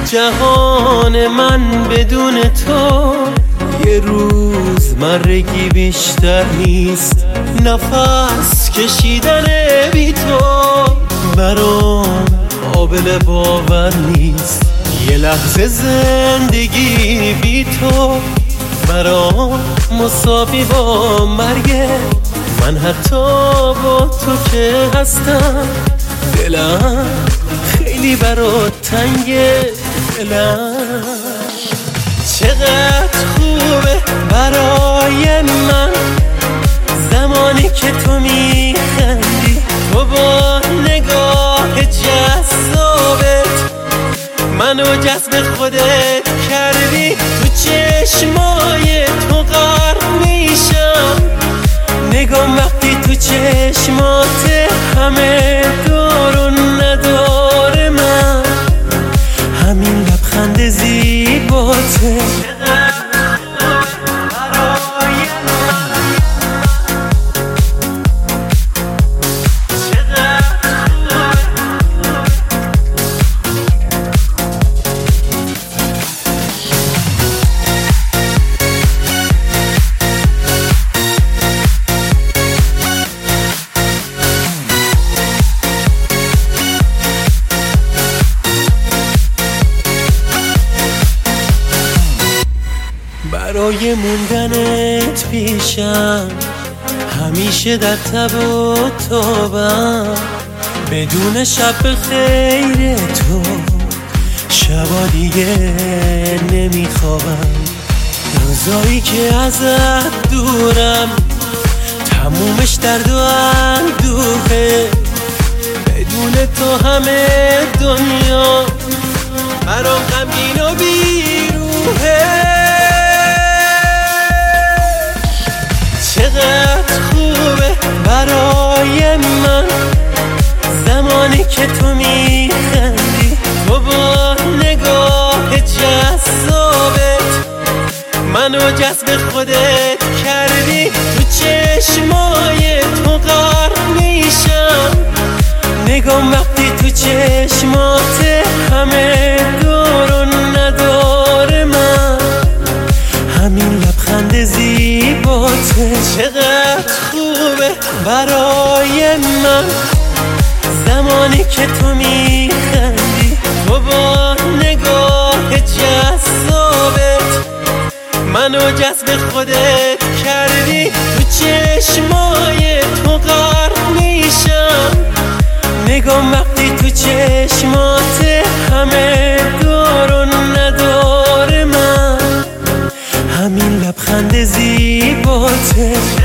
جهان من بدون تو یه روز مرگی بیشتر نیست. نفس کشیدن بی تو برام قابل باور نیست. یه لحظه زندگی بی تو برام مساوی با مرگه. من حتی با تو که هستم دلم خیلی برات تنگه. دلم چقدر خوبه برای من زمانی که تو میخندی، تو با نگاه جذابت منو جذب خودت کردی. تو چشمای تو غرق میشم، نگام وقتی تو چشمات همه دارون نداره. من همین لبخند زیباته. برای موندنت پیشم همیشه در تب و تابم. بدون شب خیر تو شبا دیگه نمیخوابم. روزایی که ازت دورم تمومش درد و اندوهه. بدون تو همه دنیا برام غمگین و بیروحه. چقدر خوبه برای من زمانی که تو میخندی، تو با نگاه جذابت منو جذب خودت کردی. تو چشمای تو غرق میشم، نگام وقتی تو چشمات همه دارون نداره. من همین لبخند زیباته. چقدر خوبه برای من زمانی که تو میخندی، تو با نگاه جذابت منو جذب خودت کردی. تو چشمای تو غرق میشم، نگام وقتی تو چشمات همه دارون نداره. من همین لبخند زیباته.